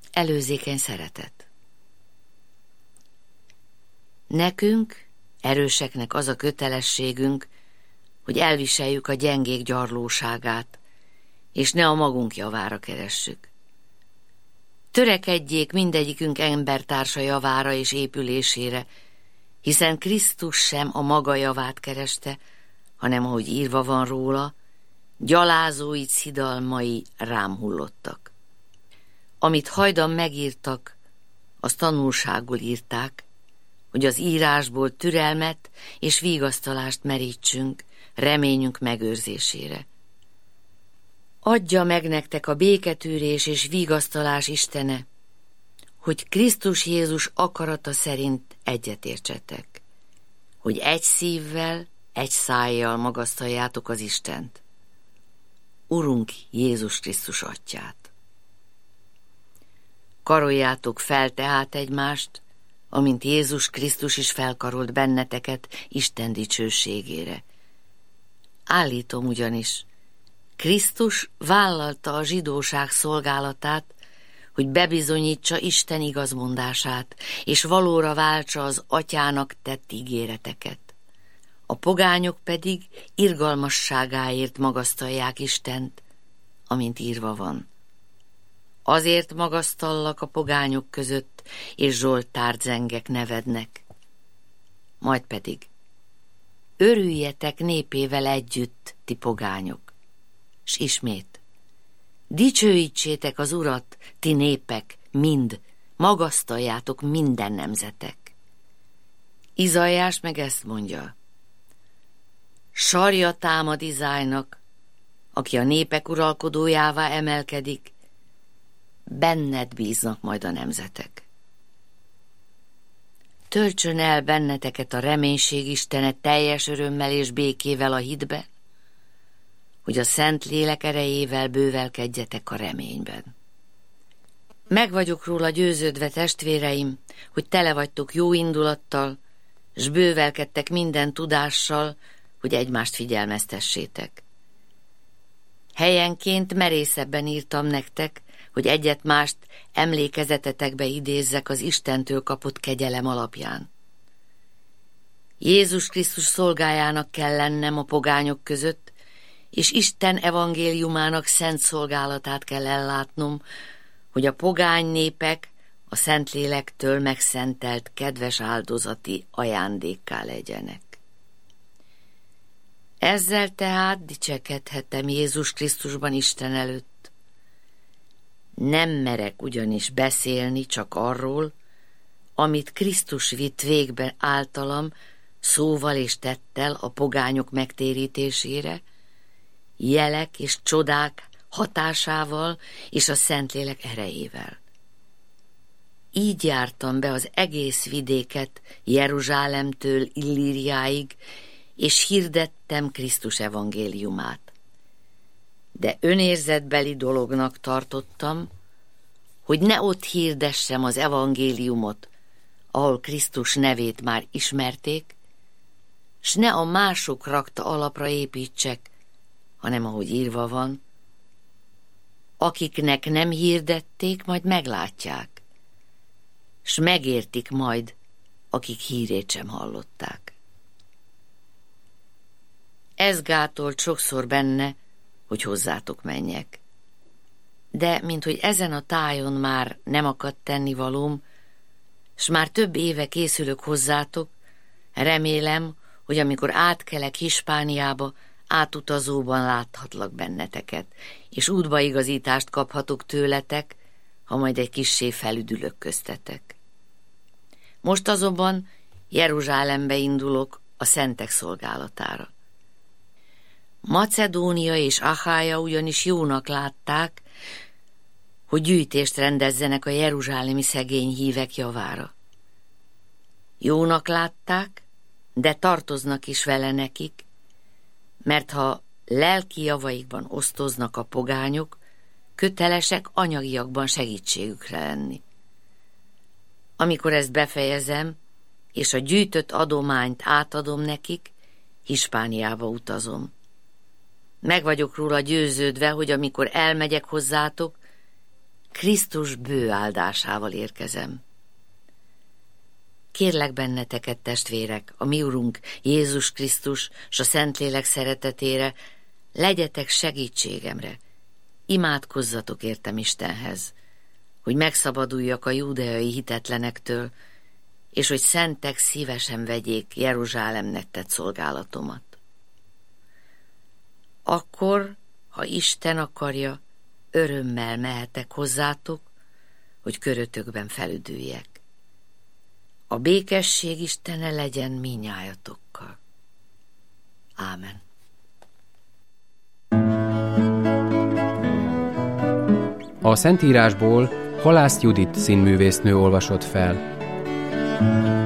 Előzékeny szeretet. Nekünk, erőseknek az a kötelességünk, hogy elviseljük a gyengék gyarlóságát, és ne a magunk javára keressük. Törekedjék mindegyikünk embertársa javára és épülésére, hiszen Krisztus sem a maga javát kereste, hanem ahogy írva van róla, gyalázói szidalmai rám hullottak. Amit hajdan megírtak, azt tanulságul írták, hogy az írásból türelmet és vigasztalást merítsünk reményünk megőrzésére. Adja meg nektek a béketűrés és vigasztalás Istene, hogy Krisztus Jézus akarata szerint egyetértsetek, hogy egy szívvel, egy szájjal magasztaljátok az Istent, Urunk Jézus Krisztus Atyát. Karoljátok fel tehát egymást, amint Jézus Krisztus is felkarolt benneteket Isten dicsőségére. Állítom ugyanis, Krisztus vállalta a zsidóság szolgálatát, hogy bebizonyítsa Isten igazmondását, és valóra váltsa az Atyának tett ígéreteket. A pogányok pedig irgalmasságáért magasztalják Istent, amint írva van. Azért magasztallak a pogányok között, és zsoltárt zengek nevednek. Majd pedig, örüljetek népével együtt, ti pogányok. S ismét, dicsőítsétek az Urat, ti népek, mind, magasztaljátok minden nemzetek. Izaiás meg ezt mondja. Sarja támad Izájnak, aki a népek uralkodójává emelkedik, benned bíznak majd a nemzetek. Töltsön el benneteket a reménység Istene teljes örömmel és békével a hitbe, hogy a Szent Lélek erejével bővelkedjetek a reményben. Meg vagyok róla győződve, testvéreim, hogy tele vagytok jó indulattal, s bővelkedtek minden tudással, hogy egymást figyelmeztessétek. Helyenként merészebben írtam nektek, hogy egyet-mást emlékezetetekbe idézzek az Istentől kapott kegyelem alapján. Jézus Krisztus szolgájának kell lennem a pogányok között, és Isten evangéliumának szent szolgálatát kell ellátnom, hogy a pogány népek a Szentlélektől megszentelt kedves áldozati ajándékká legyenek. Ezzel tehát dicsekedhetem Jézus Krisztusban Isten előtt. Nem merek ugyanis beszélni csak arról, amit Krisztus vitt végbe általam szóval és tettel a pogányok megtérítésére, jelek és csodák hatásával és a Szentlélek erejével. Így jártam be az egész vidéket Jeruzsálemtől Illíriáig, és hirdettem Krisztus evangéliumát. De önérzetbeli dolognak tartottam, hogy ne ott hirdessem az evangéliumot, ahol Krisztus nevét már ismerték, s ne a mások rakta alapra építsek, hanem ahogy írva van, akiknek nem hirdették, majd meglátják, s megértik majd, akik hírét sem hallották. Ez gátolt sokszor benne, hogy hozzátok menjek. De, minthogy ezen a tájon már nem akadt tennivalóm, s már több éve készülök hozzátok, remélem, hogy amikor átkelek Hispániába, átutazóban láthatlak benneteket, és útbaigazítást kaphatok tőletek, ha majd egy kissé felüdülök köztetek. Most azonban Jeruzsálembe indulok a szentek szolgálatára. Macedónia és Achája ugyanis jónak látták, hogy gyűjtést rendezzenek a jeruzsálemi szegény hívek javára. Jónak látták, de tartoznak is vele nekik, mert ha lelki javaikban osztoznak a pogányok, kötelesek anyagiakban segítségükre lenni. Amikor ezt befejezem, és a gyűjtött adományt átadom nekik, Hispániába utazom. Meg vagyok róla győződve, hogy amikor elmegyek hozzátok, Krisztus bő áldásával érkezem. Kérlek benneteket, testvérek, a mi Urunk Jézus Krisztus s a Szentlélek szeretetére, legyetek segítségemre, imádkozzatok értem Istenhez, hogy megszabaduljak a júdeai hitetlenektől, és hogy szentek szívesen vegyék Jeruzsálemnek tett szolgálatomat. Akkor, ha Isten akarja, örömmel mehetek hozzátok, hogy körötökben felüdüljek. A békesség Istene legyen mindnyájatokkal. Ámen. A Szentírásból Halász Judit színművésznő olvasott fel.